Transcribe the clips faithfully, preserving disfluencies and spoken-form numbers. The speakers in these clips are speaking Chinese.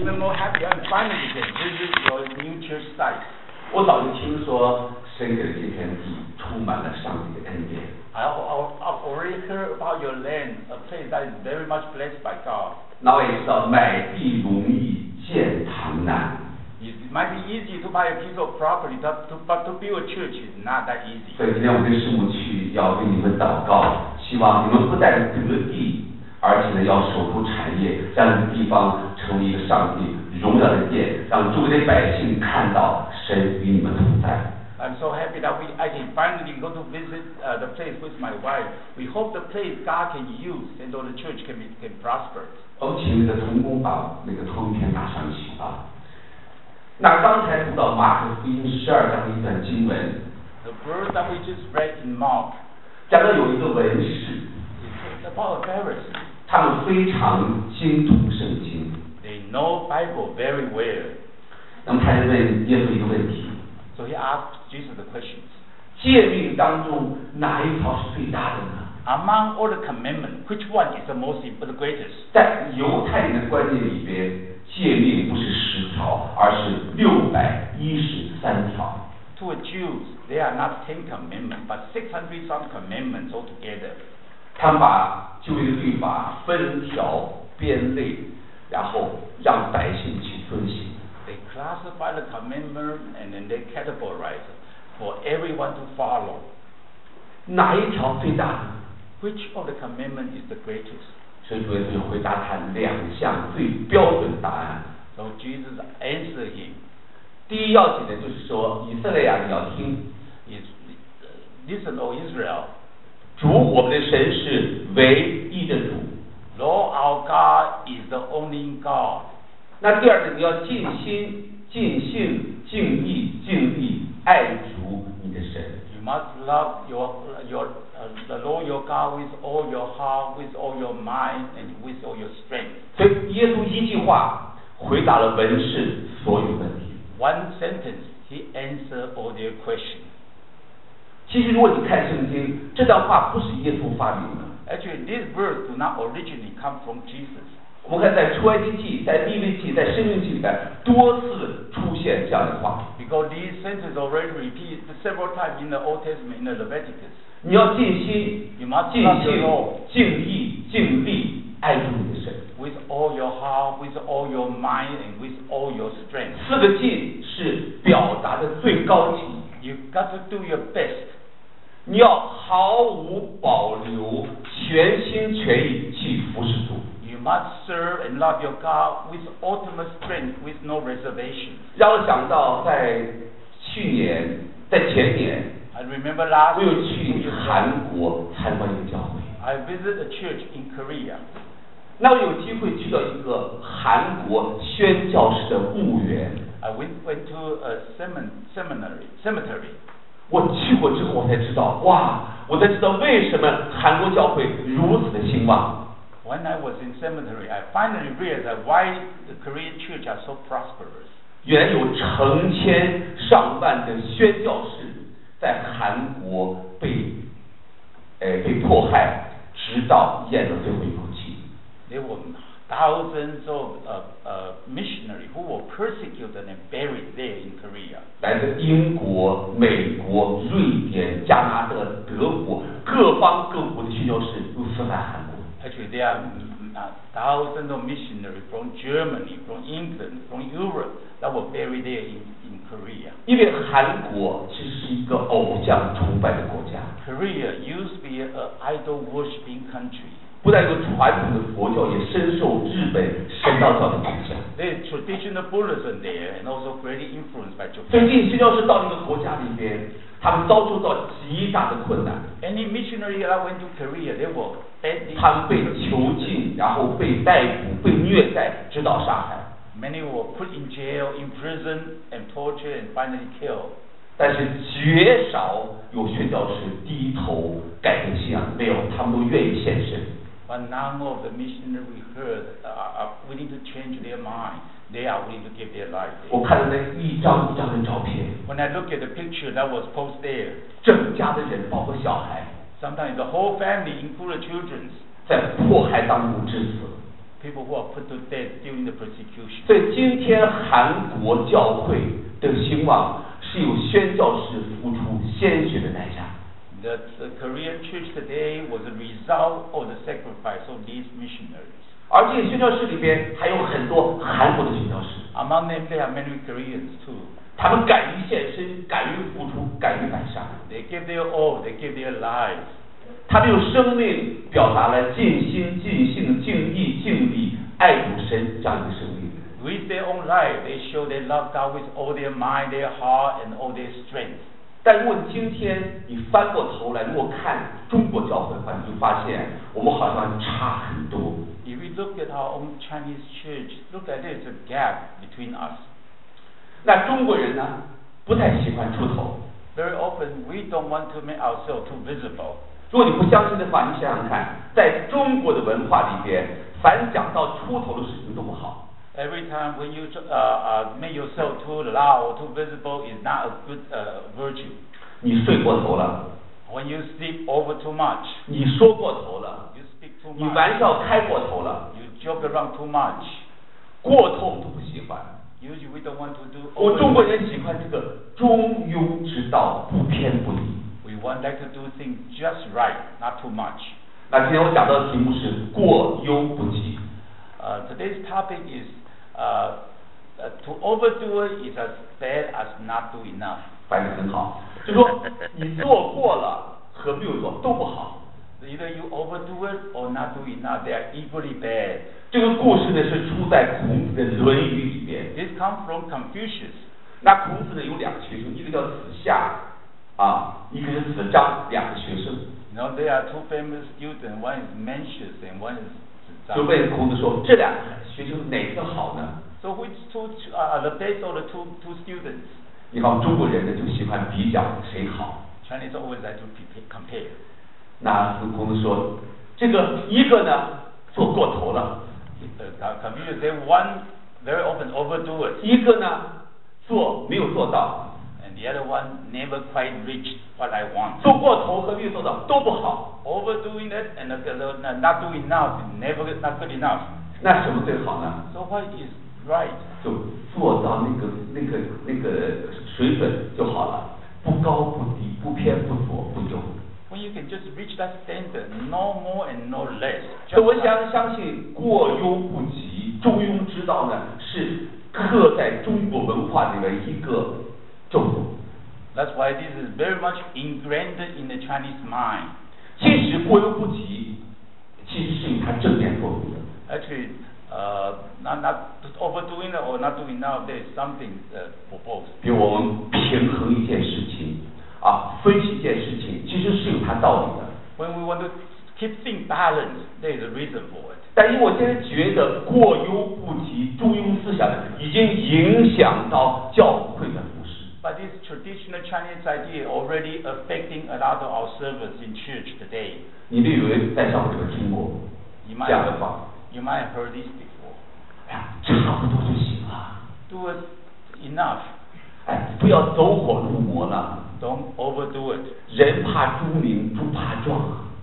even more happy I'm finally can visit your new church site. 我早就听说神给的这片地充满了上帝的恩典。 I, I've already heard about your land, a place that is very much blessed by God. 那我也知道买地容易建堂难。 It might be easy to buy a piece of property, but to, but to build a church is not that easy. 所以今天我跟师母去要为你们祷告，希望你们不但得地，而且呢要守住产业，让这个地方成为一个上帝荣耀的殿，让周围的百姓看到神与你们同在。 I'm so happy that we I can finally go to visit uh, the place with my wife. We hope the place God can use, and so the church can be, can prosper. 我们请那个童工把那个投影片拿上去啊。那刚才读到马可福音十二章的一段经文 ，The verse that we just read in Mark， 讲到有一个文士， it's about a Pharisee， 他们非常精通圣经 ，They know Bible very well。 那么他就问耶稣一个问题 ，So he asked Jesus the questions。 诫命当中哪一条是最大的呢 ？Among all the commandments, which one is the most the greatest？ 在犹太人的观念里边，诫命不是十条，而是六百一十三条。 To a Jews, they are not ten commandments, but six hundred some commandments altogether. 他们把旧约的律法分条编类，然后让百姓去遵行。 They classify the commandment and then they categorize it for everyone to follow. 哪一条最大呢 ？Which of the commandment is the greatest？ 所以主耶稣回答他两项最标准答案。 So Jesus answered him。 第一要紧的就是说，以色列啊，你要听 ，is listen, O Israel， 主我们的神是唯一的主。 Lord our God is the only God。 那第二呢，你要尽心、尽性、尽意、尽力爱主你的神。 You must love your your uh, the Lord your God with all your heart, with all your mind, and with all your strength。 所以耶稣一句话回答了文士所有问题。 One sentence, he answered all their questions. 其实如果你看圣经，这段话不是耶稣发明的。 Actually, these words do not originally come from Jesus. 我们看在出埃及记、在利未记、在申命记里面多次出现这样的话。 Because these sentences already repeated several times in the Old Testament in the Leviticus. 你要尽心、 You must 尽 love the 性、 Lord 尽意、尽力爱主你的神。 with all your heart, with all your mind, and with all your strength. 四个尽是表达的最高级。 You got to do your best. 你要毫无保留、全心全意去服侍主。 You must serve and love your God with ultimate strength, with no reservation. 让我想到在去年、在前年， I remember last 我有 year 去韩国参观一个教会。 I visited a church in Korea. 那我有机会去到一个韩国宣教士的墓园。 I went went to a semin seminary cemetery. 我去过之后，我才知道，哇！我才知道为什么韩国教会如此的兴旺。 When I was in seminary, I finally realized why the Korean church are so prosperous. 原来有成千上万的宣教士在韩国被，呃，被迫害，直到咽了最后一口气。 There were thousands of uh, uh, missionaries who were persecuted and buried there in Korea. 来自英国、美国、瑞典、加拿大、德国各方各国的宣教士都死在韩国。 Actually, there are uh, thousands of missionaries from Germany, from England, from Europe that were buried there in, in Korea. 因为韩国其实是一个偶像崇拜的国家。 Korea used to be an idol worshipping country. 不但有传统的佛教，也深受日本神道教的影响。 There's traditional Buddhism there, and also greatly influenced by 最 Japan. 近宣教士到这个国家里边，他们遭受到极大的困难。 Any missionary that went to Korea, they were badly 他们被囚禁，然后被逮捕、被虐待，直到杀害。 Many were put in jail, in prison, and tortured, and finally killed. 但是绝少有宣教士低头改变信仰，没有，他们都愿意献身。 But none of the missionaries we heard uh, are willing to change their mind. They are willing to give their life. 我看到那一张一张的照片， When I look at the picture that was posted there, 整家的人，包括小孩， sometimes the whole family, including children, 在迫害当中致死。 people who are put to death during the persecution. 所以今天韩国教会的兴旺是有宣教士付出鲜血的代价。 The, the Korean church today was a result of the sacrifice of these missionaries. 而这些宣教士里边还有很多韩国的宣教士。 Among them, there are many Koreans too. 他们敢于献身，敢于付出，敢于摆上。 They give their all, they give their lives. 他们用生命表达了尽心、尽性、尽意、尽力爱主神这样一个生命。 With their own life, they show they love God with all their mind, their heart, and all their strength. 但如果今天你翻过头来，如果看中国教会的话，你就发现我们好像差很多。 If we look at our own Chinese church, look at there's a gap between us. 那中国人呢，不太喜欢出头。 Very often, we don't want to make ourselves too visible. 如果你不相信的话，你想想看，在中国的文化里边，凡讲到出头的事情都不好。 Every time when you uh, uh, make yourself too loud or too visible is not a good uh, virtue. 你睡过头了。 When you sleep over too much. 你说过头了。 You speak too much. 你玩笑开过头了。 You joke around too much. 过头都不喜欢。 Usually we don't want to do. 我中国人喜欢这个中庸之道，不偏不离。 We want like to do things just right, not too much. 那今天我讲到的题目是过犹不及。 Uh, today's topic is uh, uh, to overdo it is as bad as not do enough. 翻译得很好，就说你做过了和没有做都不好。 Either you overdo it or not do enough, they are equally bad. 这个故事呢是出在孔子的《论语》里边。 This comes from Confucius. 那孔子呢有两个学生，一个叫子夏，啊，一个是子张，两个学生。 You know, there are two famous students. One is Mencius and one is Zhang. 就问孔子说，这两个学生哪个好呢？ So which two are the best of the two two students? 你看中国人呢就喜欢比较谁好。 Chinese always like to compare. 那孔子说，这个一个呢做过头了。 Uh, Confucius say one very often overdo it. 一个呢做没有做到。 And the other one never quite reached what I want. 做过头和没有做到都不好。 Overdoing it and not doing enough, never not good enough. 那什么最好呢？ So what is right? 就做到那个那个那个水准就好了，不高不低，不偏不左，不右。 When you can just reach that standard, no more and no less. 所以我想相信过犹不及，中庸之道呢，是刻在中国文化里面一个咒诅。 That's why this is very much ingrained in the Chinese mind. 即使过犹不及，其实是有它正面作用的。 Actually, uh, not not overdoing it or not doing enough, there is something uh, for both. 比如我们平衡一件事情，啊，分析一件事情，其实是有它道理的。 When we want to keep things balanced, there is a reason for it. 但因为我现在觉得过犹不及，中庸思想已经影响到教会的服事。 But this traditional Chinese idea already affecting a lot of our service in church today. 你们有人在教会里面听过这样的话 You might have heard this before. 哎呀，差不多就行了。 Do it enough. 哎，不要走火入魔了。 Don't overdo it. 人怕猪鸣，猪怕壮。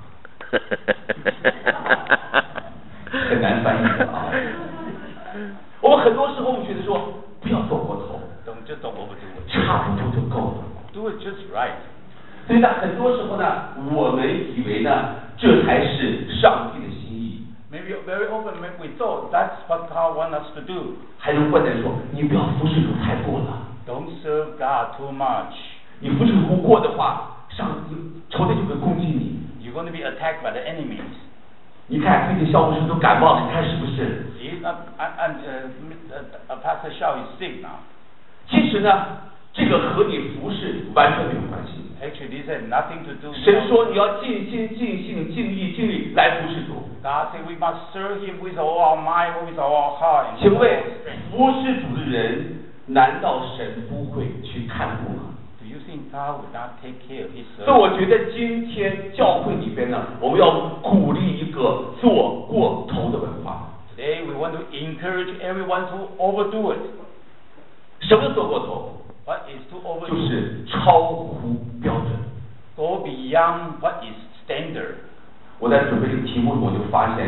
很难翻译的啊。我们很多时候我们觉得说，不要走过头。 Don't just don't overdo it. 差不多就够了。 Do it just right. 所以呢，很多时候呢，我们以为呢，这才是上帝的心意。 Maybe very often we thought that's what God wants us to do. 还有观点说，你不要服侍主太过了。 Don't serve God too much. 你服侍主过的话，上帝仇敌就会攻击你。 You're going to be attacked by the enemies. 你看最近肖牧师都感冒了，你看是不是？ He's not, and, uh, uh, Pastor Xiao is sick now. 其实呢，这个和你服侍完全没有关系。 Actually, this has nothing to do with. 神说你要尽心、尽性、尽意、尽力来服侍主。 God said we must serve Him with all our mind, with all our heart. 请问服侍主的人，难道神不会去看顾吗？ Do you think God would not take care of His 所以 servants? 我觉得今天教会里边呢，我们要鼓励一个做过头的文化。 Today we want to encourage everyone to overdo it. 什么做过头？ What is to 就 overdo? 是超乎标准。 Go beyond what is standard. 我在准备这个题目时，我就发现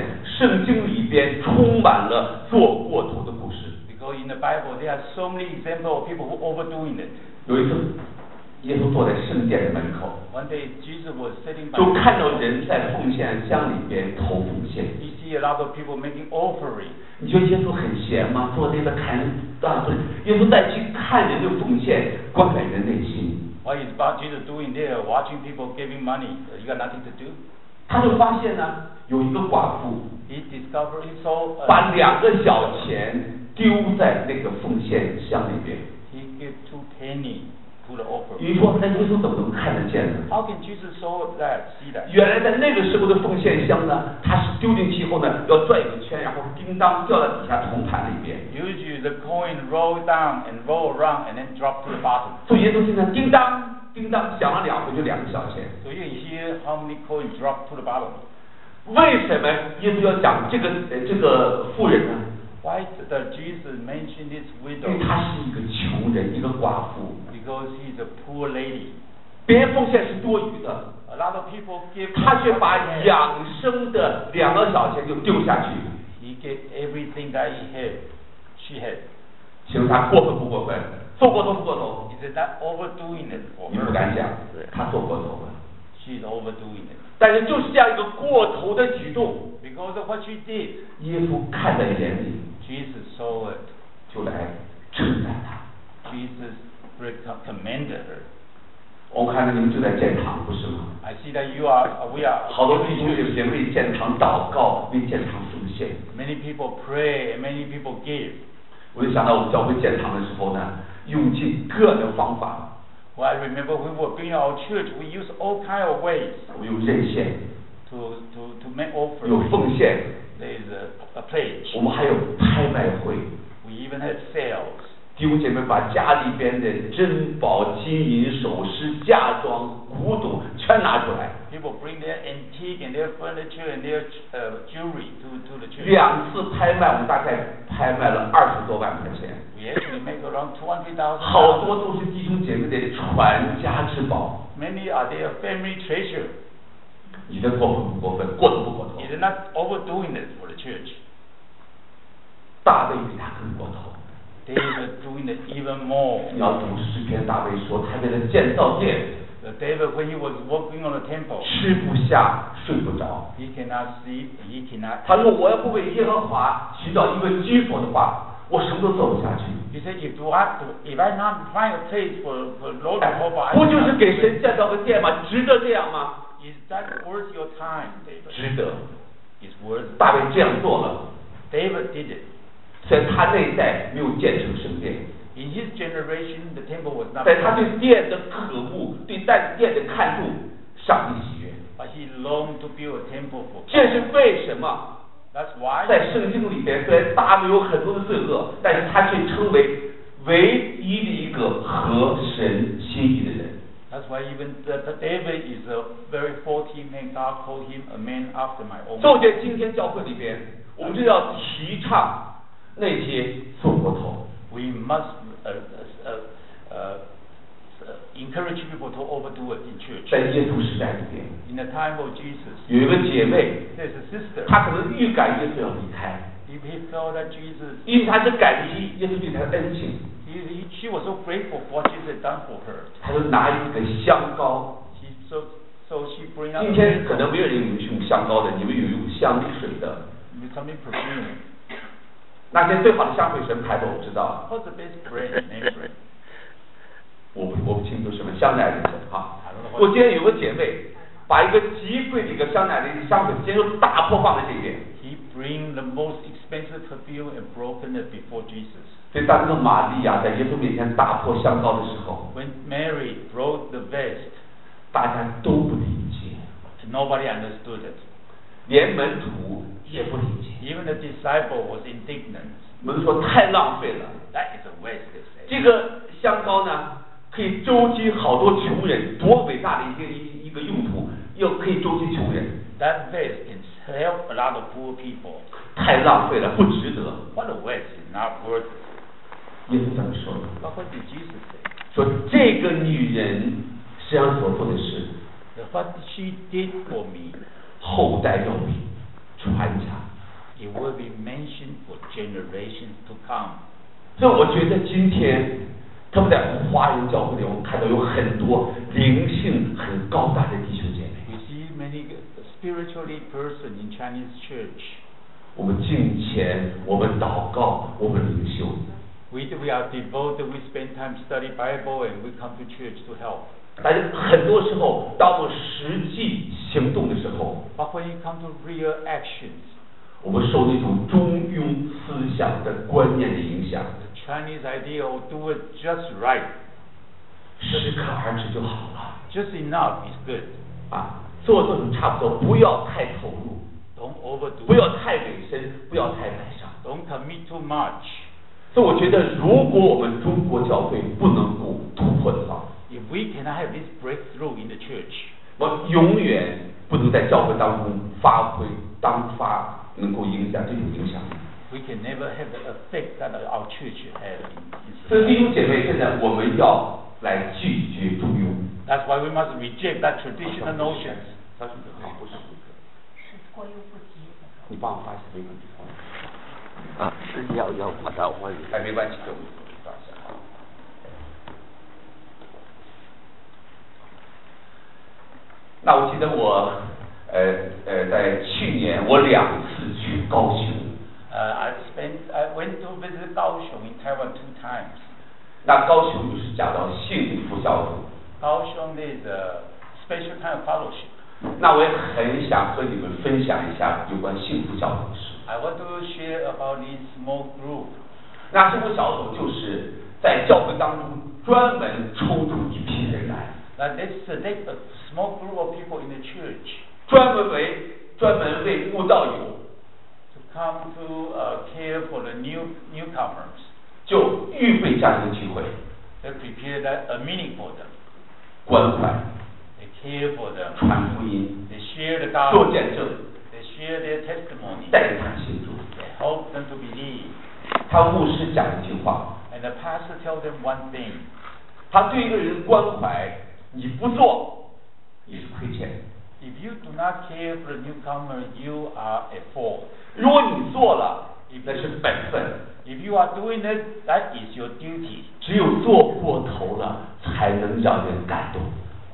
圣经里边充满了做过头的故事。 Because in the Bible there are so many examples of people who overdoing it. 有一次，耶稣坐在圣殿的门口， One day Jesus was sitting by 就看到人在奉献箱里边投奉献。 He see a lot of people making offering. 你觉得耶稣很闲吗？坐在那看啊，不是，耶稣在去看人的奉献，观看人内心。 What is about Jesus doing there? Watching people giving money. You got nothing to do. 他就发现呢，有一个寡妇， He discovered he saw. Uh, 把两个小钱丢在那个奉献箱里边。 He gave two penny to the offering. 你说那耶稣怎么能看得见呢？ How can Jesus saw that, see that? 原来在那个时候的奉献箱呢，它是丢进去以后呢，要转一个圈，然后叮当掉到底下铜盘里边。 Usually the coin roll down and roll around and then drop to the bottom. 所以耶稣现在叮当叮当响了两回，就两个小钱。 So you can hear how many coins drop to the bottom. 为什么耶稣要讲这个呃这个妇人呢？ Why did Jesus mention this 因为 widow? 她是一个穷人，一个寡妇。 Because he's a poor lady. 别人奉献是多余的， A lot of people give. 他却把养生的两个小钱就丢下去。 He gave everything that he had. She had. 请问他过分不过分？做过头不过头？ Is it not overdoing it for 你 her? 不敢讲，他做过头了。 She's overdoing it. 但是就是这样一个过头的举动， Because of what she did, 耶稣看在眼里， Jesus saw it. 就来称赞他。 Jesus commended her. 我看到你们就在建堂，不是吗？ I see that you are, we are. 好多弟兄姐妹为建堂祷告，为建堂奉献。 Many people pray and many people give. 我就想到我们教会建堂的时候呢，用尽各样的方法。 Well, I remember we were building our church. We use all kind of ways 我们有认献， to to to make 有 offering. 奉献， There is a, a pledge. 我们还有拍卖会。 We even had sales. 弟兄姐妹把家里边的珍宝、金银首饰、嫁妆、古董全拿出来。 People bring their antique and their furniture and their uh, jewelry to to the church. 两次拍卖，我们大概拍卖了二十多万块钱。 We actually make around two hundred thousand. 好多都是弟兄姐妹的传家之宝。 Many are their family treasure. 你的过分不过分？过头不过头？ It is not overdoing it for the church. 大卫比他更过头。 They are doing it even more. 你要读诗篇，大卫说他为了建造殿， The David, when he was working on the temple, 吃不下，睡不着。 he cannot sleep, he cannot. 他说我要不为耶和华寻找一个居所的话，我什么都做不下去。 He said, if do I, if I not find a place for for Lord Jehovah, 不就是给神建造个殿吗？值得这样吗？ is that worth your time, David? 值得。 It's worth. 大卫这样做了， David did it. 在他那一代没有建成圣殿， In his generation, the temple was not. 在他对殿的渴慕，对但殿的看重，上帝喜悦。 But he longed to build a temple for. 这是为什么？ That's why. 在圣经里边，虽然大卫有很多的罪恶，但是他却称为唯一的一个合神心意的人。 That's why even the, the David is a very faulty man. God called him a man after my own. 就在今天教会里边，我们就要提倡那些做过头。 We must uh, uh, uh, uh, encourage people to overdo it in church. 在耶稣时代里边， In the time of Jesus, 有一个姐妹， there's a sister. 她可能预感耶稣要离开， If he felt that Jesus, 因为她是感激耶稣对她的恩情， he, he, she was so grateful for what Jesus had done for her. 她就拿一个香膏。 She so so she bring up 今天可能没有人有用香膏的，你们有用香水的。 something perfume. 那些最好的香水什么牌子我不知道， What's the best brand? Name brand? 我不我不清楚什么香奈儿的啊。我今天有个姐妹，把一个极贵的一个香奈儿的香水，今天就大破放在这边。 He bring the most expensive perfume and broken it before Jesus. 所以当这个玛利亚在耶稣面前打破香膏的时候， When Mary broke the vase, 大家都不理解， nobody understood it. 连门徒也不理解。 Even the disciple was indignant. 我们说太浪费了。 That is a waste, they say. 这个香膏呢，可以周济好多穷人，多伟大的一个一一个用途，又可以周济穷人。 That vase can help a lot of poor people. 太浪费了，不值得。 What a waste is not worth it. 耶稣这么说的。 But what did Jesus say? 说这个女人实际上所做的事， What she did for me, 后代要传承。 it will be mentioned for generations to come. 所以我觉得今天，特别在华人教会里，我们看到有很多灵性很高大的弟兄姐妹。 We see many spiritually person in Chinese church. 我们敬虔，我们祷告，我们灵修。 We we are devoted. We spend time study Bible, and we come to church to help. 但是很多时候，当我实际行动的时候， But when you come to real actions, 我们受那种中庸思想的观念的影响。 the Chinese idea of do it just right, 适可而止就好了。 just enough is good. 啊，做做就差不多，不要太投入， Don't overdo 不 it. 要太委身，不要太摆上。 Don't commit too much. 所以我觉得，如果我们中国教会不能够突破的话， If we cannot have this breakthrough in the church, 我永远不能在教会当中发挥当发，能够影响这种影响力。 we can never have the effect that our church have in 所以弟 society. 兄姐妹，现在我们要来拒绝中庸。 That's why we must reject that traditional notions. 他是不是？ 是过犹不及。 你帮我发一下没问题。 啊，是要要把它换。 哎，没关系，给我们发一下。那我记得我，呃呃，在去年我两次去高雄。 Uh, I spent, I went to visit Kaohsiung in Taiwan two times. 那高雄就是讲到幸福小组。 Kaohsiung is a special kind of fellowship. 那我也很想和你们分享一下有关幸福小组的事。 I want to share about this small group. 那幸福小组就是在教会当中专门抽出一批人来， That they select a small group of people in the church 专门为专门为慕道友 to come to uh, care for the new newcomers. 就预备这样一个聚会， They prepare that, a meeting for them. 关怀、 They care for them. 传福音、 They share the 做 gospel. 见证， They share their testimony. 带领他们信主。 They help them to believe. 他牧师讲一句话， And the pastor tells them one thing. 他对一个人关怀，你不做，你是亏欠。 If you do not care for the newcomer, you are at fault. 如果你做了，那是本分。 If you are doing it, that is your duty. 只有做过头了，才能让人感动。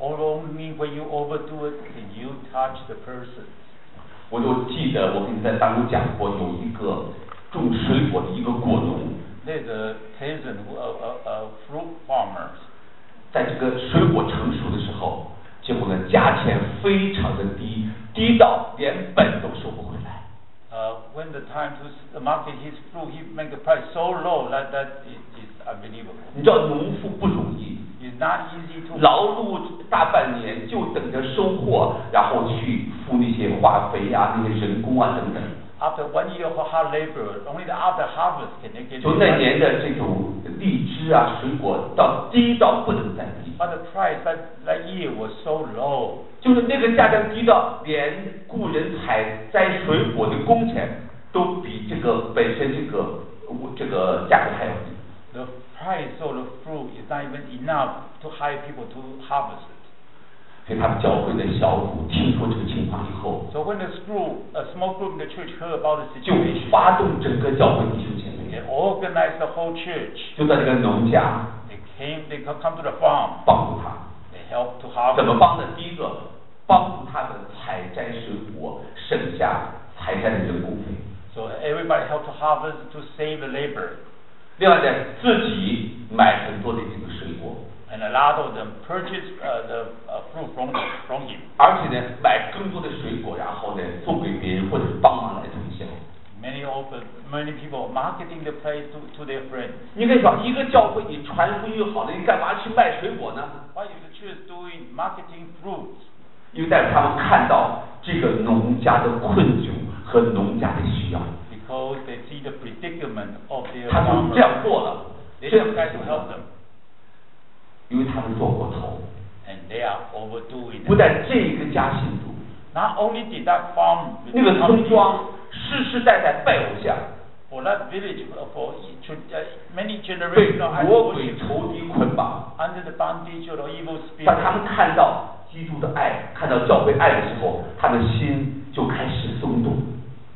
Only when you overdo it can you touch the person. 我就记得我跟你在当中讲过，有一个种水果的一个果农， There's a peasant, who- a, a, a fruit farmer. 在这个水果成熟的时候，结果呢价钱非常的低，低到连本都收不回来。 Uh, when the time to s- market his fruit, he make the price so low that that is, is unbelievable. 你知道农夫不容易， It's not easy to 劳碌大半年就等着收获，然后去付那些化肥啊、那些人工啊等等。 after one year of hard labor, only the after harvest can they get 就 the 那 money. 年的这种荔枝啊、水果到低到不能再低， But the price that, that year was so low. 就是那个价钱低到连雇人采摘水果的工钱都比这个本身这个这个价格还要低。 The price of the fruit is not even enough to hire people to harvest it. 所以他们教会的小组听说这个情况以后， So when the group, a small group in the church heard about the 就 situation, 发动整个教会弟兄姐 they 妹， organized the whole church. 就在这个农家 They came, they co- come to the farm. 帮助他。 They helped to 怎 harvest. 么帮呢？第一个，帮助他们采摘水果，省下采摘的人工费。 So everybody helped to harvest to save the labor. 另外呢，自己买很多的这个水果， And a lot of them purchased uh, the uh, fruit from, from him. 而且呢，买更多的水果，然后呢，送给别人或者是帮忙来推销。 Many of the, many people marketing the place to, to their friends. 你可以说，一个教会你传福音好了，你干嘛去卖水果呢？ Why is the church doing marketing fruits? 因为带他们看到这个农家的困窘和农家的需要， Because they see the predicament of their 他就 farmers. 这样做了， They 这样 try to 做 help 了 them. 因为他们做过头。 And they are overdoing 不 it. 但这个家信主， Not only did that farm 那个村庄世世代代拜偶像， for that village uh, for each- uh, many 被 generations of 魔 idol 鬼 worship 仇敌捆绑。 under the bondage of the evil 当他 spirit. 们看到基督的爱，看到教会爱的时候，他们心就开始松动。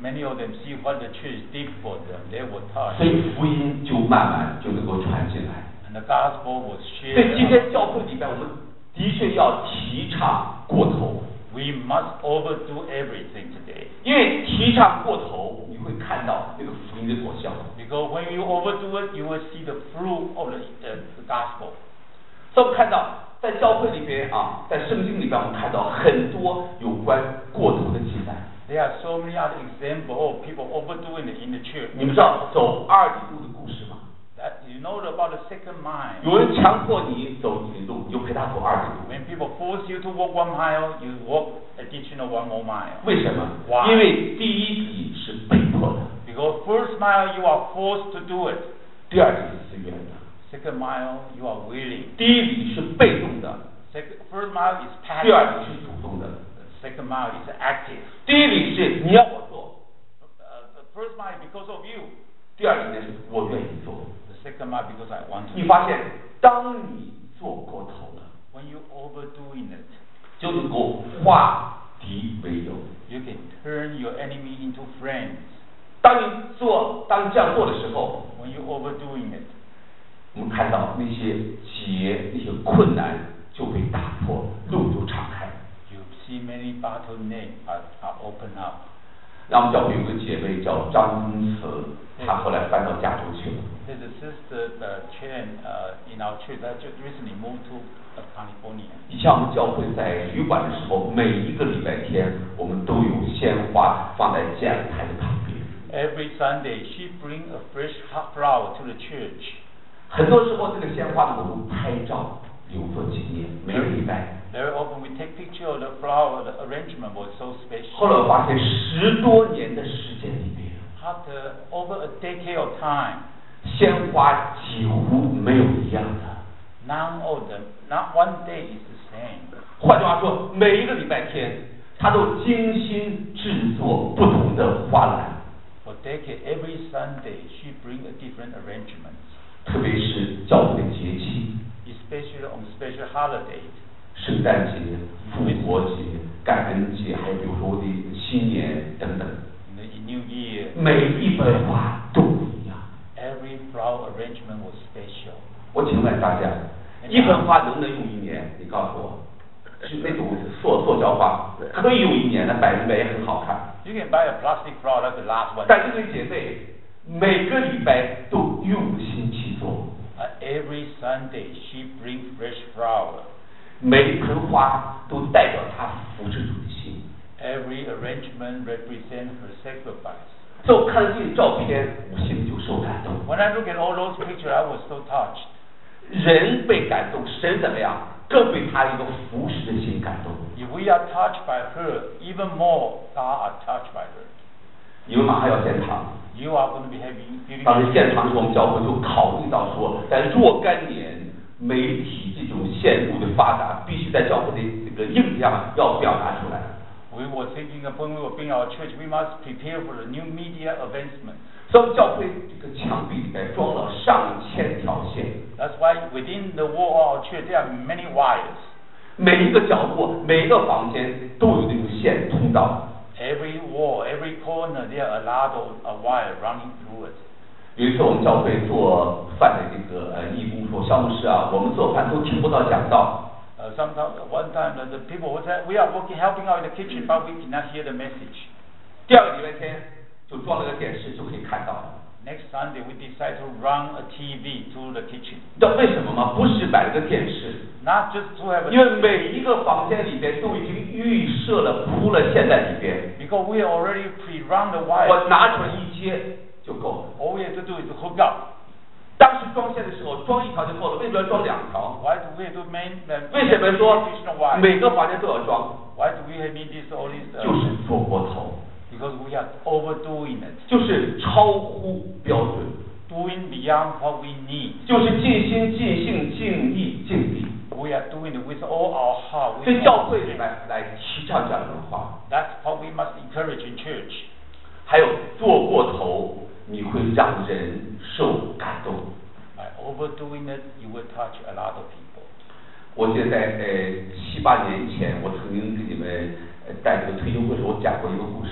Many of them see what the church did for them, they were touched. 所以福音就慢慢就能够传进来。 And the gospel was 所以 shared. 今天教会里边，我们的确要提倡过头， We must overdo everything today. 因为提倡过头，你会看到这个福音的果效。 Because when you overdo it, you will see the fruit of the, uh, the gospel. 所以我们看到在教会里边啊，在圣经里边，我们看到很多有关过头的记载。 There are so many other examples of people overdoing it in the church. 你们知道走二里路的故事吗？ That you know about the second mile. 有人强迫你走一里路，你就陪他走二里路。 When people force you to walk one mile, you walk additional one more mile. 为什么？ Why? 因为第一里是被迫的， Because first mile you are forced to do it. 第二里是自愿的。 Second mile you are willing. 第一里是被动的， Second, first mile is 第二 passive. 里是主动的。 Second mile is active. 第一里是你要我做， Uh, the first mile because of you. 第二里呢是我愿意做。 The second mile because I want to. 你发现，当你做过头了， When you overdoing it, 就能够化敌为友。 you can turn your enemy into friends. 当你做，当你这样做的时候， When you overdoing it, 我们看到那些结、那些困难就被打破，路就敞开。 you see many bottlenecks are, are open up. 那我们教会有个姐妹叫张慈，她后来搬到加州去了。 There's a sister uh, Chen uh, in our church that just recently moved to uh, California. 以前我们教会在旅馆的时候，每一个礼拜天我们都有鲜花放在讲台的旁边。 Every Sunday, she bring a fresh flower to the church. 很多时候，这个鲜花我们拍照留作纪念，每个礼拜。 Very often we take picture of the flower. The arrangement was so 后来 special. 我发现，十多年的时间里面， After over a decade of time, 鲜花几乎没有一样的。 none of them, not one day is the same. 换句话说，每一个礼拜天，他都精心制作不同的花篮。 For decade, every Sunday she bring a different arrangement, 特别是教会的节气， especially on special holidays. 圣诞节、复活节、感恩节，还有比如说我的新年等等， In the New Year, 每一盆花都不一样。 every flower arrangement was special. 我请问大家，一盆花能不能用一年？你告诉我，是那种塑塑胶花，可以用一年的，摆着也很好看。 You can buy a plastic product that lasts one 但 day. 这位姐妹每个礼拜都用心去做， Uh, every Sunday she bring fresh flower. 每一盆花都代表她服侍主的心。 Every arrangement represents her sacrifice. 所以我看到这些照片，我心里就受感动。 When I look at all those pictures, I was so touched. 人被感动，神怎么样？更被他一个服侍的心感动。 If we are touched by her, even more God are touched by her. 你们马上要建堂， You are going to be having giving 当时建堂的时候，我们教会就考虑到说，在若干年，媒体这种线路的发达，必须在教会的这个硬量要表达出来。 We were thinking of when we were building our church, we must prepare for the new media advancement. 所以我们教会这个墙壁里面装了上千条线， That's why within the wall of our church there are many wires. 每一个角落、每一个房间都有这种线通道。 Every wall, every corner, there are a lot of uh, wire running through it. 有一次我们教会做饭的这个呃义工说，肖牧师啊，我们做饭都听不到讲道。 Uh, sometimes, one time, uh, the people would say, we are working, helping out in the kitchen, but we cannot hear the message. 第二个礼拜天就装了个电视，就可以看到。 Next Sunday, we decide to run a T V to the kitchen. 你知道为什么吗？不是买了个电视， Not just to have a 因为每一个房间里边都已经预设了铺了线在里边， because we already pre-run the wire. 我拿出来一接就够了。 All we have to do is to hook up. 当时装线的时候装一条就够了，为什么要装两条？ Why do we have to main, uh, 为什么说 additional wire? 每个房间都要装？ Why do we have need this all this? 就 Uh, 是做过头， because we are overdoing it, 就是超乎标准， doing beyond what we need. 就是尽心尽性尽意尽力。 We are doing it with all our heart. 所以 With 教 all 会 our strength. 来来提倡这样的话， That's what we must encourage in church. 还有做过头，你会让人受感动。 By overdoing it, you will touch a lot of people. 我记得在呃七八年前，我曾经给你们呃带这个退休会时候，我讲过一个故事。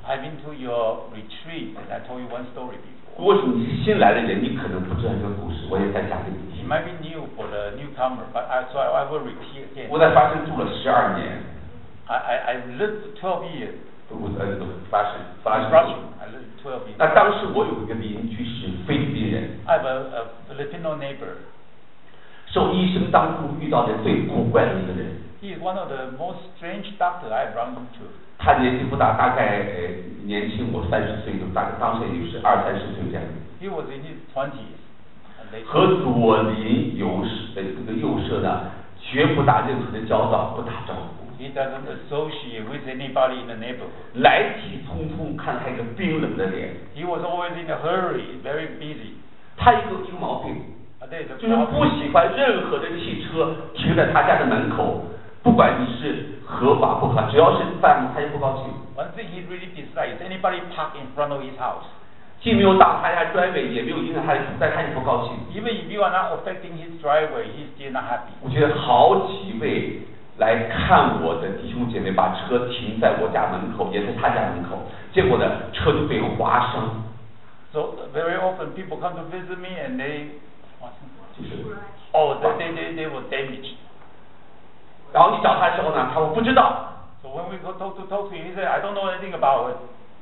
I've been to your retreat and I told you one story before. 如果是你是新来的人，你可能不知道这个故事，我也再讲给你 It 听。 might be new for the newcomer, but I, so I, I will repeat again. 我在发生住了十二年， I, I, I lived twelve years 我呃发生发 in 生。 Russian. I lived twelve years. 那当时我有一个邻居是菲律宾人， I have a, a Filipino neighbor. 是我一生当中遇到的最古怪的一个人。 He is one of the most strange doctor I've run into. 他年纪不大，大概呃年轻我三十岁，就大概当时也就是二三十岁这样。 He was in his twenties. 和左邻右舍的这个右舍呢，绝不打任何的交道，不打招呼。 He doesn't associate with anybody in the neighborhood. 来去匆匆，看他一个冰冷的脸。 He was always in a hurry, very busy. 他一个一个毛病， Uh, there is a 就是不 problem. 喜欢任何的汽车停在他家的门口，不管你是合法不合法，只要是犯他就不高兴。 One thing he really dislikes, anybody park in front of his house. 既没有挡他家 driveway， 也没有影响他的，但他也不高兴。 Even if you are not affecting his driveway, he's still not happy. 我觉得好几位来看我的弟兄姐妹把车停在我家门口，也是他家门口，结果呢，车就被划伤。 So very often people come to visit me and they, 就是 oh, they they they, they were damaged. 然后你找他的时候呢，他说不知道。 So when we go talk to talk to him, he said, I don't know anything about it.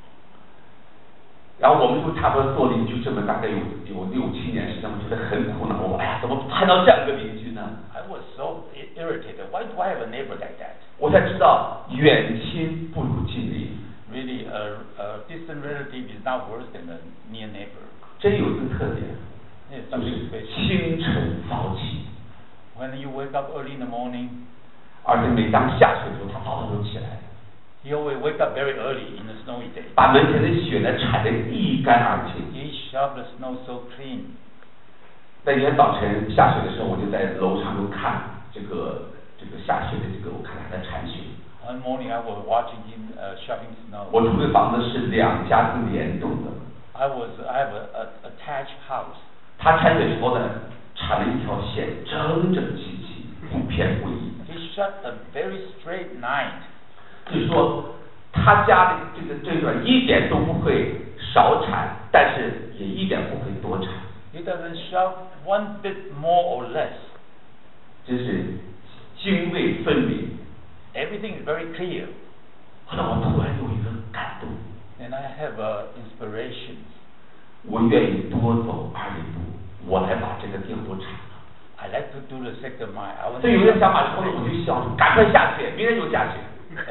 然后我们就差不多做邻居这么大概有有六七年时间，我觉得很苦恼。我哎呀，怎么碰到这样一个邻居呢？ I was so irritated. Why do I have a neighbor like that? 我才知道远亲不如近邻。 Really, a, a distant relative is not worse than a near neighbor. 真有一个特点， There's 就 something 是 special. 清晨早起， When you wake up early in the morning, 而且每当下雪的时候，他早早就起来， he always wake up very early in the snowy day. 把门前的雪呢铲得一干二净。 He shoves the snow so clean. 在一天早晨下雪的时候，我就在楼上就看这个这个下雪的这个，我看他在铲雪。 One morning I was watching him uh, shoveling snow. 我住的房子是两家是联动的， I was I have a, a attached house. 他铲雪的时候呢，铲了一条线，整整齐齐，不偏不倚。 He shot a very straight line. 就是说，他家的这个这个一点都不会少铲，但是也一点不会多铲。 He doesn't shove one bit more or less. 真是泾渭分明。 Everything is very clear. 后来我突然有一个感动， And I have a inspiration. 我愿意多走二里路，我来把这个地都铲了。 I like to do the second mile. I want 所以有这想法之后呢，我就想赶快下雪，明天就下雪。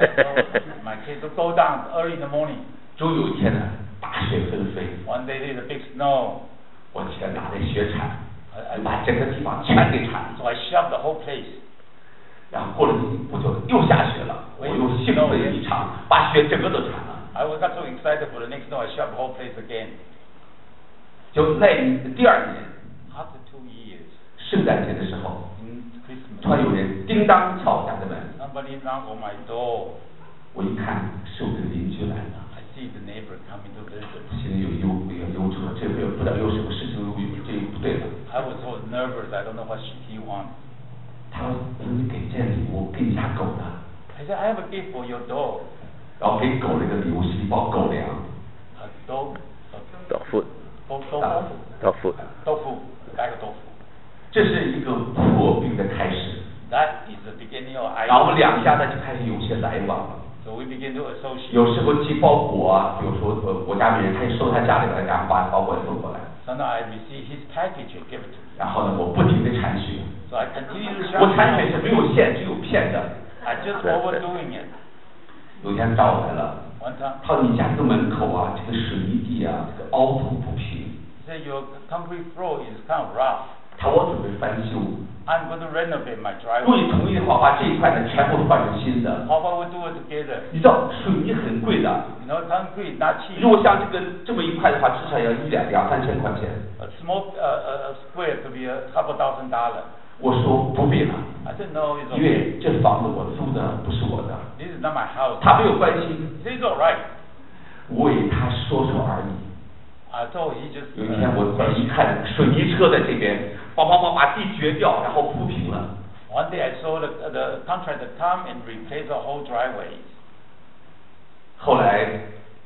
my kids will go down early in the morning. 终有一天呢，大雪纷飞， One day there's a big snow. 我起来拿着雪铲， I, 就 I, 把整个地方全给铲了。 so I shoved the whole place. 然后过了不久又下雪了，我又兴奋异常，把雪整个都铲了。 I was got so excited for the next snow. I shoved the whole place again. 就那第二年， After two years, 圣诞节的时候， in Christmas, 突然有人叮当敲我家的门， somebody knocked on my door. 我一看是我的邻居来了， I see the neighbor coming to visit. 心里有忧有忧愁，这回不知道有什么事情有这又不对了。 I was so nervous. I don't know what he wants. 他说：“你给这礼物给你家狗的。” I said, I have a gift for your dog. 然后给狗那个礼物是一包狗粮。 A dog. A dog food dog tofu. dog food Tofu. Bag of tofu. 这是一个破冰的开始。 That is the beginning of 然后我 I. 们两家呢就开始有些来往了。 So we begin to associate. 有时候寄包裹啊，比如说呃我家里人，他就收他家里的，然后把包裹送过来。 Sometimes I receive his package and give it to me. 然后呢，我不停的铲雪。 So I continue to shove. 我铲雪是没有线，只有片的。 I just overdoing it. 有一天找我来了， One time, 他说你家这个门口啊，这个水泥地啊，这个凹凸不平。 he said your concrete floor is kind of rough. 他说我准备翻修， I'm going to renovate my 如果 driveway. 你同意的话，把这一块呢全部都换成新的。 How about we do it together? 你知道水泥很贵的， You know, concrete not cheap. 如果像这个这么一块的话，至少要一两两三千块钱。 A small uh, a, a square could be a couple thousand dollars. 我说不必了， I said no, it's 因 okay. 为这房子我租的不是我的， This is not my house. 他没有关系， He said it's all right. 我为他说说而已。 I told he just. 有一天我突然一看，水泥车在这边，梆梆梆把地掘掉，然后铺平了。 One day I saw the the contractor come and replace the whole driveway. 后来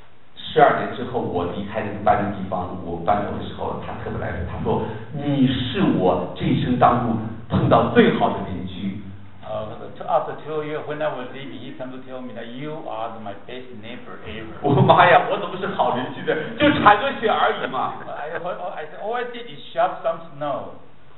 十二年之后，我离开那个搬的地方，我搬走的时候，他特别来说，他说你是我这一生当中碰到最好的邻居。 Uh, after two years, when I was leaving, he came to tell me that you are my best neighbor ever. 我妈呀，我怎么是好邻居的？就铲个雪而已嘛。 I, I said, all I did is shove some snow.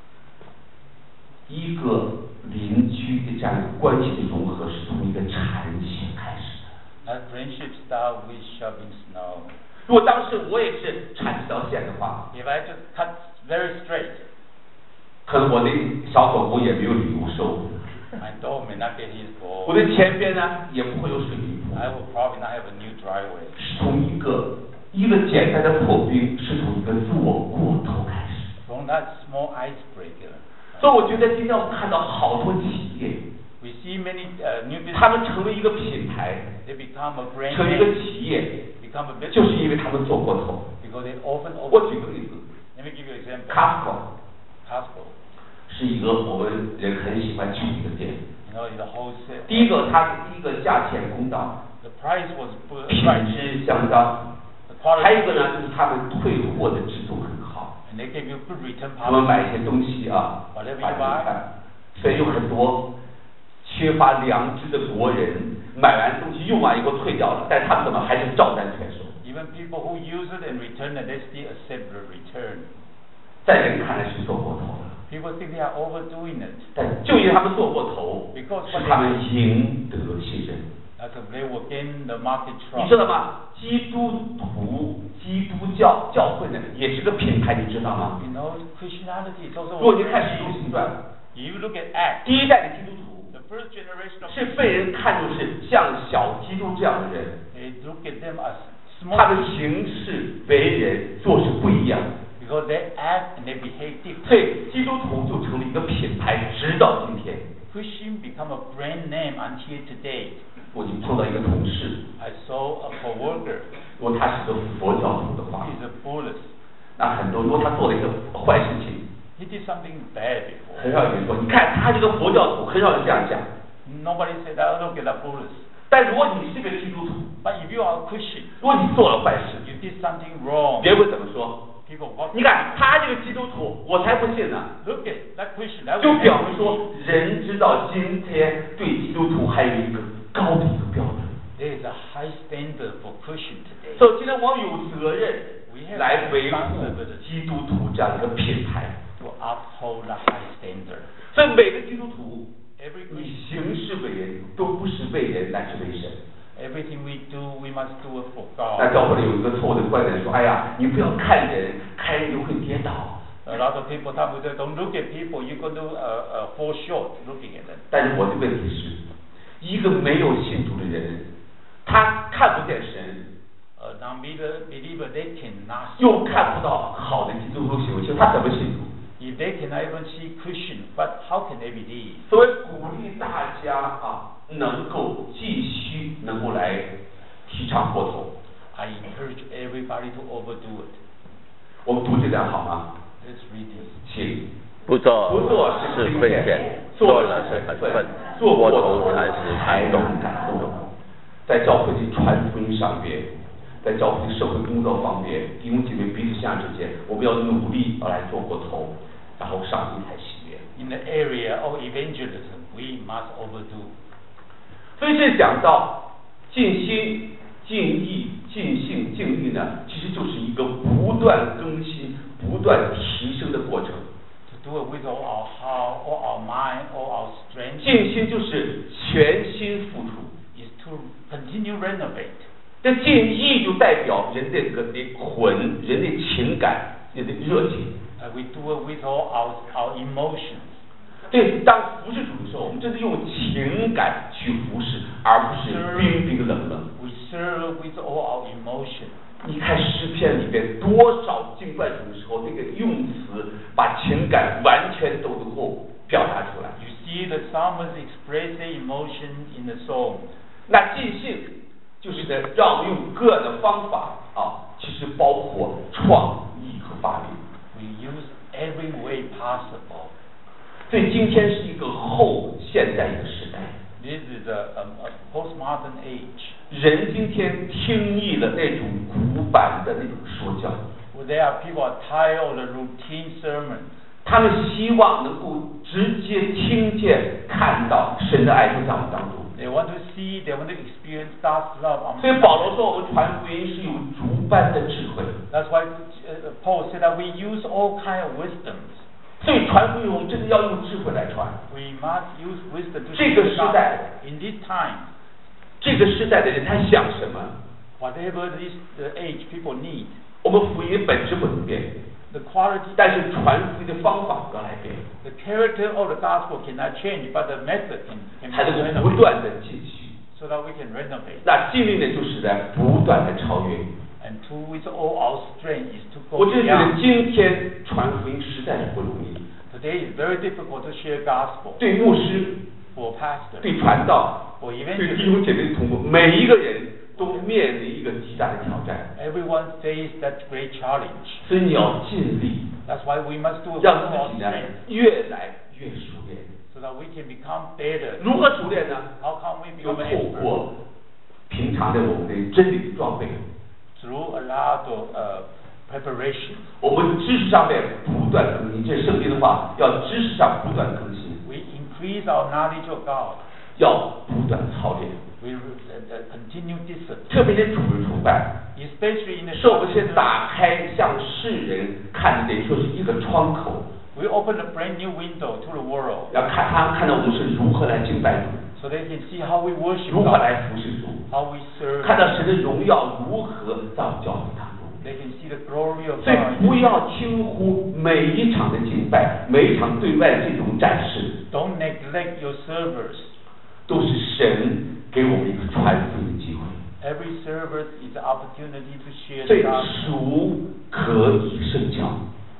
一个邻居的这样一个关系的融合，是从一个铲雪开始的。 That friendship started with shoving snow. 如果当时我也是铲这条线的话 ，If I just cut very straight, 可能我那小狗狗也没有礼物收。 My dog may not get his ball. 我的前边呢也不会有水泥铺。 I will probably not have a new driveway. 是从一个一个简单的破冰，是从一个做过头开始。 From that small icebreaker. 所以我觉得今天我们看到好多企业。 We see many uh, new businesses. 他们成为一个品牌， They become a brand 成为一个 name. 企业， Become a business. 就是因为他们做过头。 Because they often 我 over. 举个例子 Let me give you an example. ，Costco Costco. 是一个我们人很喜欢去的一个店。 You know, it's a wholesale. 第一个，它第一个价钱公道， The price was put 品 right. 质相当。 The quality. 还有一个呢，就是他们退货的制度很好。 And they give you good return 我们 policy. 买一些东西啊， Whatever 把 you 这个 buy. 看，所以有很多缺乏良知的国人，买完东西用完以后退掉了，但是他们怎么还是照单全收？ Even people who use it and return it, they still accept the return. 在人看来是做过头了。 People think they are overdoing it. 但就因为他们做过头， Because 使他们赢得信任。 That's a they will gain the market 你知 trust. 道吗？基督徒、基督教教会呢，也是个品牌，你知道吗？ You know, Christianity is also. 如果你看《使徒行传》， You look at Acts. 第一代的基督徒 The first generation of 是被人看作是像小基督这样的人， they look at them as small 他们行事为人做事不一样。 because they act and they behave different. 所以基督徒就成了一个品牌，直到今天。 Christian become a brand name until today. 我已经碰到一个同事， I saw a coworker. 如果他是个佛教徒的话， He's a Buddhist. 那很多如果他做了一个坏事情， He did something bad before. 很少有人说，你看他这个佛教徒，很少人这样讲。 Nobody said, "Oh, look at that Buddhist." 但如果你是个基督徒， But if you are a Christian, 如果你做了坏事， you did something wrong. 别人会怎么说？ People walk. 你看他这个基督徒，我才不信呢。 Look at that Christian. That 就 was 表明说，人直到今天对基督徒还有一个高的一个标准。 there is a high standard for Christian today. 所以今天我们有责任 We have 来维护 responsibility 基督徒这样一个品牌。 to uphold the high standard. 所以每个基督徒， Every 你 Christian, 行事为人都不是为人，乃是为神。 everything we do, we must do it for 那 God. 教会里有一个错误的观点说，哎呀，你不要看人，看人就会跌倒。 A lot of people tell me, don't look at people, you're going to uh, uh, fall short looking at them. 但是我的问题是，一个没有信主的人，他看不见神， A non-believer, believer, they cannot see 又看 God. 不到好的基督徒行为，就他怎么信主？ If they cannot even see Christian, but how can they believe? 所以鼓励大家啊，能够继续能够来提倡过头。 I encourage everybody to overdo it. 我们读这段好吗？ Let's read this. 请。 不做不做是是亏欠，做了是很愤， 做过过头头才是才感动。 能感动。在教会的传福音上边，在教会的社会工作方面，弟兄姐妹彼此相爱之间，我们要努力要来做过头，然后上帝才喜悦。 In the area of evangelism, we must overdo. 所以这讲到尽心、尽意、尽性、尽力呢，其实就是一个不断更新、不断提升的过程。 To do it with all our heart, all our mind, all our strength, 尽心就是全心付出。 is to continue renovate. 这尽意就代表人的个的魂、人的情感、人的热情。 Uh, we do it with all our, our emotions. 对，当服侍主的时候，我们真的用情感去服侍，而不是冰冰冷冷。 We serve with all our emotions. 你看诗篇里边多少敬拜主的时候，那个用词把情感完全都能够表达出来。 You see the psalmist express their emotion in the song. 那尽兴就是呢，让用各样的方法啊，其实包括创意和发明。 We use every way possible. 所以今天是一个后现代一个时代。 This is a, a, a postmodern age. 人今天听腻了那种古板的那种说教。 Well, there are people are tired of the routine sermons. 他们希望能够直接听见、看到神的爱就在我们当中。 They want to see, they want to experience God's love. 所以保罗说，我们传福音是有诸般的智慧。 That's why uh, Paul said that we use all kind of wisdoms. 所以传福音，我们真的要用智慧来传。 We must use wisdom to 这个时代 in this time. 这个时代的人他想什么？ Whatever this the age people need. 我们福音的本质不能变， The quality. 但是传福音的方法要来变。 The character of the gospel cannot change, but the method can, can 才能够 be 不 renovated. 断的继续。 So that we can renovate. 那尽力呢，就是在不断的超越。 And to with all our strength is to 我 go 真的觉得 beyond. 今天传福音实在是不容易。 Today is very difficult to share gospel 对牧师、 for pastor, 对传道、 for 对弟 evangelist. 兄姐妹同工，每一个人都面临一个极大的挑战。 Everyone face that great challenge. 所以你要尽力， That's why we must do it with 让 all 自己 our 呢 strength, 越来越熟练。 so that we can become better. 如何熟练呢？ How can we 就 become an 透 expert? 过平常的我们的真理装备， Through a lot of uh, preparation. 我们知识上面不断更新。这圣经的话，要知识上不断更新， We increase our knowledge of God. 要不断操练。 We uh, uh, continue discipline, 特别是主日崇拜， especially in the 是我们先 church. 打开向世人看的，等于说是一个窗口， We open a brand new window to the world, 要看他们看到我们是如何来敬拜主， so they can see how we worship 如何 God, 来服侍主， how we serve. 看到神的荣耀如何在我们教会当中。 They can see the glory of 所以 God. 不要轻忽每一场的敬拜，每一场对外这种展示， Don't neglect your servers. 都是神给我们一个传福音的机会。 Every service is an opportunity to share 所 the 以 gospel. 熟可以胜教。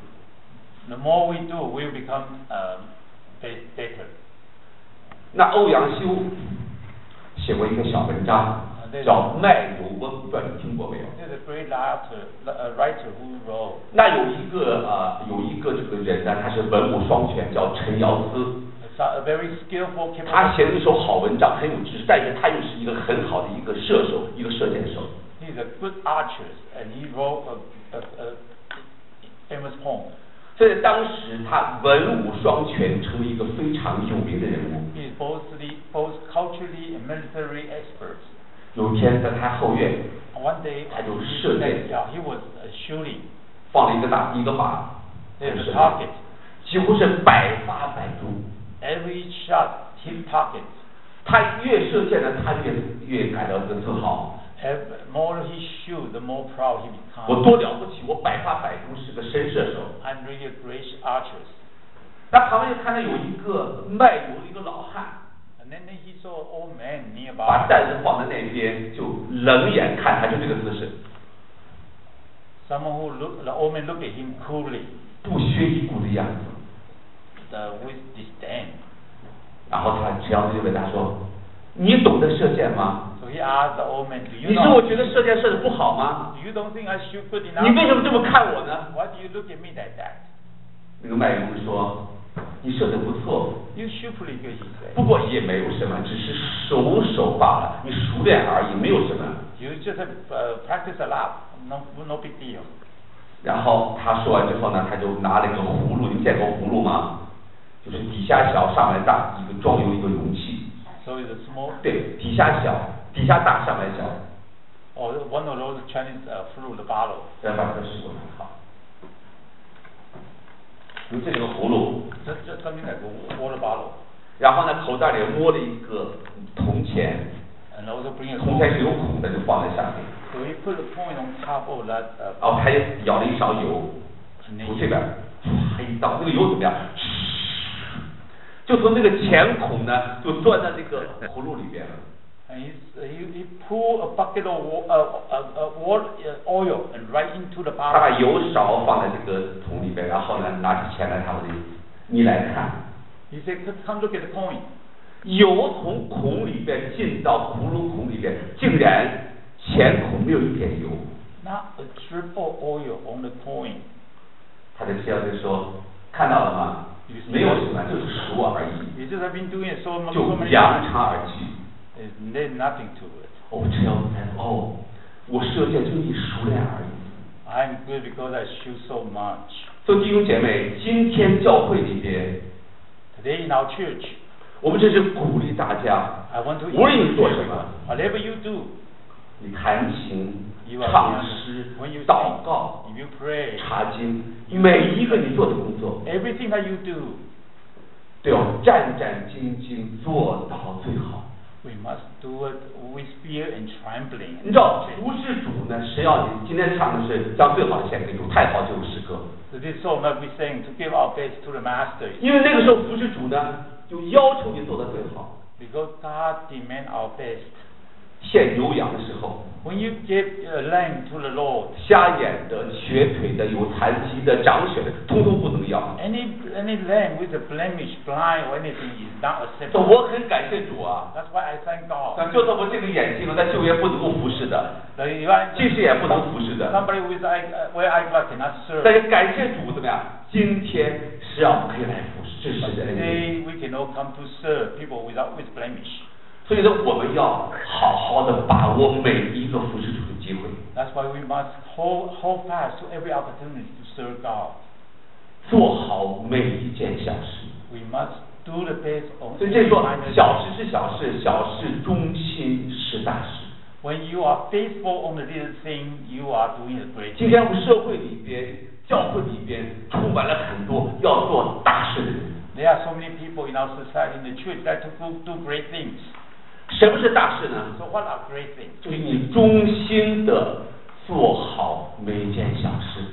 The more we do, we'll become um, be- better. 那欧阳修写过一个小文章，叫《卖油翁》，不知道你听过没有？ There's a great writer, a writer who wrote. 那有一个呃，有一个这个人呢，他是文武双全，叫陈尧咨。 A very skillful, 他 capable. 写了一首好文章，很有知识，但是他又是一个很好的一个射手，一个射箭手。 He's a good archer, and he wrote a, a, a famous poem. 所以当时他文武双全，成为一个非常有名的人物。 He is both, the, both culturally and military experts. 有一天在他后院 One day, 他就 he, 射箭， yeah, he was uh, shooting. 放了一个大一个靶， There's 射 a target. 几乎是百发百中。 Every shot hit target. 他越射箭呢，他越越感到这个自豪。 Every, more he shoot, the more proud he 我 becomes. 多了不起，我百发百中，是个神射手。 I'm really a great archer. 那旁边就看到有一个卖油的一个老汉， And then he saw an old man 把 nearby. 担子放在那边，就冷眼看他，就这个姿势， Someone who look, the old man looked at him coolly, 不屑一顾的样子。 uh, with disdain. 然后他陈尧咨就问他说：“你懂得射箭吗？ So he asked the old man, "Do you 你说 know? 我觉得射箭射的不好吗？ You don't think I shoot good 你 enough? 为什么这么看我呢 Why do you look at me like that?" 那个卖油翁说：“你射的不错， You shoot pretty good," he said. 不过也没有什么，只是熟手罢了，你熟练而已，没有什么。” You just have uh, practice a lot. No, no big deal. 然后他说完之后呢，他就拿了一个葫芦，你们见过葫芦吗？就是底下小上面大，一个装有一个容器。 So it's a small, 对，底下小，底下大，上面小。 or one of those Chinese uh, fruit bottle. 再把这个试过来，好。有这个葫芦， Just, just something like a water bottle. 然后呢，口袋里摸了一个铜钱， And also bring a 铜 coin. 钱是有孔的，就放在下面。 So he put a coin on top of that. Uh, 然后他也舀了一勺油， and then 从 he- 这边唰一倒，那个油怎么样？就从那个钱孔呢，就钻到这个葫芦里边了。 And he, he, he pulled a bucket of wa- uh, uh, uh, water, uh, oil and right into the 他把 bottle. 油勺放在这个桶里边，然后呢，拿起钱来，他说：“你来看， He said, "Come look at the coin." 油从孔里边进到葫芦孔里边，竟然钱孔没有一点油。 Not a drip of oil on the coin. 他的妻子说：“看到了吗？没有什么，就是熟而已。” He Jesus have been doing it so much. 就扬长而去。 There's nothing to it. 哦，这样才哦，我射箭就你熟练而已。 I'm good because I shoot so much. 所以弟兄姐妹，今天教会里边 ，Today in our church， 我们这是鼓励大家， I want to 无论你做什么， whatever you do， 你弹琴、 you are 唱诗、 when you 祷告、 if you pray， 查经，每一个你做的工作， everything that you do， 都要战战兢兢做到最好。 We must do it with fear and trembling. 你知道服侍主呢，谁要你今天唱的是将最好的献给主，太好这首诗歌。 So this song that we sing to give our best to the Master. 因为那个时候服侍主呢，就要求你做的最好。 Because God demand our best. 献牛羊的时候， When you give a lamb to the Lord, 瞎眼的、瘸腿的、有残疾的、长血的，通通不能要。 any any lamb with a blemish, blind or anything is not 所以 acceptable. 我很感谢主啊， That's why I thank God. 就算我这个眼睛在旧约不能够服侍的， So if I, 近视也不能服侍的， somebody with eye, uh, where eyeglass cannot serve. 但是感谢主怎么样？今天是让我们可以来服侍，这是神的恩典。 Today we can all come to serve people without with blemish. 所以呢，我们要好好的把握每一个服侍主的机会。 That's why we must hold hold fast to every opportunity to serve God. 做好每一件小事。 We must do the best on 所以这 every 说 minor 小事是小事，小事中心是大事。 When you are faithful on the little thing, you are doing a great 今 thing. 天我们社会里边、教会里边充满了很多要做大事的人。 There are so many people in our society, in the church, that to do, do great things. 什么是大事呢？ So what are great things? 就是你忠心的做好每一件小事。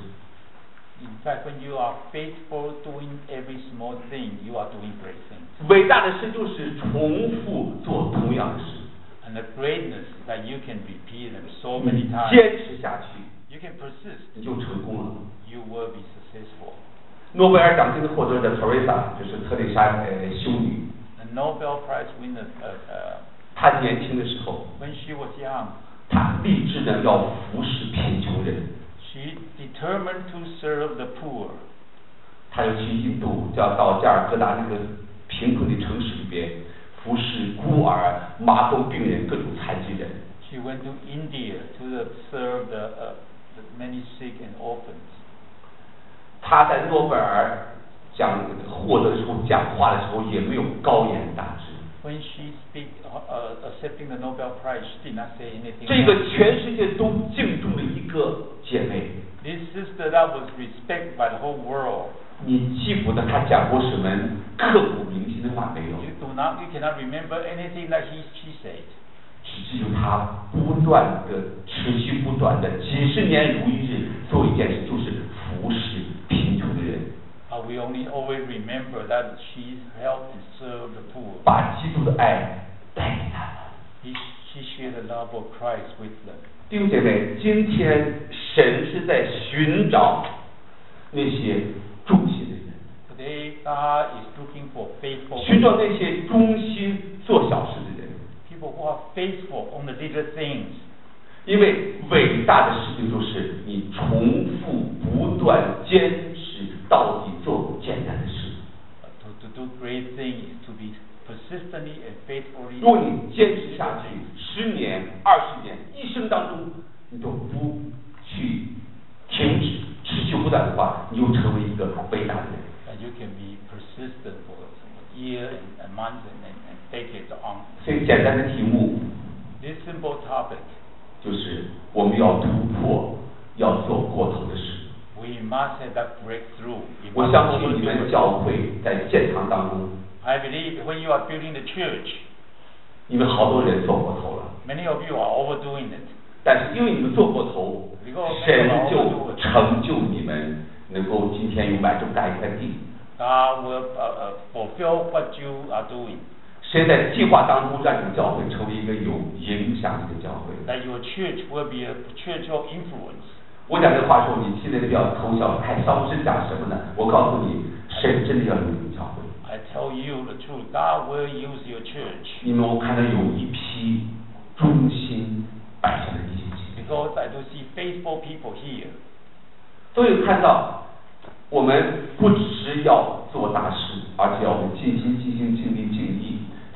In fact, when you are faithful doing every small thing, you are doing great things. 伟大的事就是重复做同样的事。 And the greatness is that you can repeat them so many 你 times. 坚持下去， You can persist. 你就成功了。 You will be successful. 诺贝尔奖金的获得者特蕾莎就是特蕾莎呃修女， The Nobel Prize winner, uh, uh, 她年轻的时候， when she was young, 她立志呢要服侍贫穷人， she determined to serve the poor. 她就去印度，就要到加尔各答那个贫困的城市里边服侍孤儿、麻风病人、各种残疾人。 She went to India to the, serve the, uh, the many sick and orphans. 她在诺贝尔奖获得的时候，讲话的时候也没有高言大志。 When she speak, uh, accepting the Nobel Prize, she did not say anything. 这个全世界都敬重的一个姐妹， This sister that was respected by the whole world. 你记不得她讲过什么刻骨铭心的话没有？ You do not, you cannot remember anything that he, she said. 只记住她不断的、持续不断的、几十年如一日做一件事，就是服侍贫穷的人。 Uh, we only always remember that she helped and served the poor. 把基督的爱带给他们。 He, she shared the love of Christ with them. 弟兄姐妹，今天神是在寻找那些忠心的人， Today, God is looking for faithful 寻找那些忠心做小事的人， people who are faithful on the little things. 因为伟大的事情就是你重复不断坚持到底做简单的事。 To, to do great things is to be persistently and faithfully. 如果你坚持下去，十年、二十年、一生当中，你都不去停止、持续不断的话，你就成为一个伟大的人。 And you can be persistent for years and, and months and, and, and decades on. 所以简单的题目 This simple topic, 就是我们要突破，要做过头的事。 we must have that breakthrough. We 我 must 相信 overdo 你们 it. 教会在建堂当中， I believe when you are building the church, 你们好多人做过头了， many of you are overdoing it. 但是因为你们做过头，神就成就你们，能够今天有满足大一块地。 God will uh, uh, fulfill what you are doing. 神在计划当中让你们教会成为一个有影响力的教会。 That your church will be a church of influence. 我讲这话时候，你现在比较偷笑，太烧是讲什么呢？我告诉你，神真的要用你们教会。 I tell you the truth, God will use your church. 因为我看到有一批忠心摆上的弟兄姐妹， Because I do see faithful people here. 所以看到我们不只是要做大事，而且要我们尽心尽心尽力尽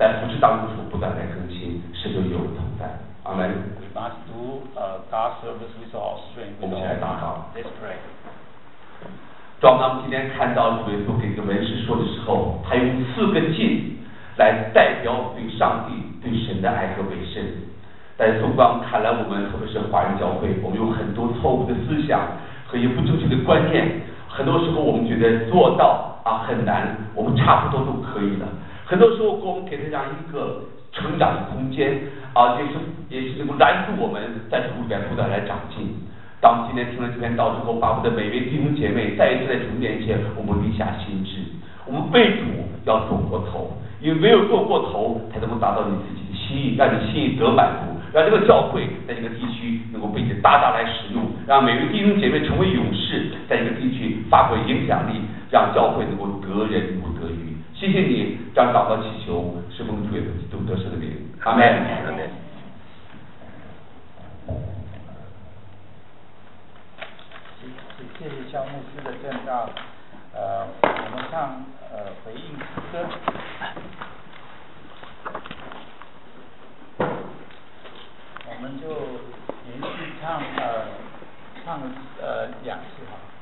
在服饰当中不断在更新，神就有同在。阿门。 We must do uh, God's service with all strength. 我们一起来祷告。 Let's pray. 当我们今天看到主耶稣给这个文士说的时候，他用四个禁来代表对上帝、对神的爱和委身。但是纵观看来，我们特别是华人教会，我们有很多错误的思想和一些不正确的观念。很多时候我们觉得做到啊很难，我们差不多都可以了。很多时候给我们给他这样一个成长的空间啊，也是也是能够拦住我们在主里面不断来长进。当我们今天听了这篇道之后，把我们的每位弟兄姐妹再一次在主面前，我们立下心志，我们为主要做过头，因为唯有做过头，才能够达到你自己的心意，让你心意得满足，让这个教会在这个地区能够被你大大来使用，让每位弟兄姐妹成为勇士，在这个地区发挥影响力，让教会能够得人如得鱼。谢谢你，让祷告祈求，是奉主耶稣基督得胜的名，阿门。 阿门。 谢谢肖牧师的证道，呃，我们唱呃回应诗歌，我们就连续唱呃唱呃两次哈。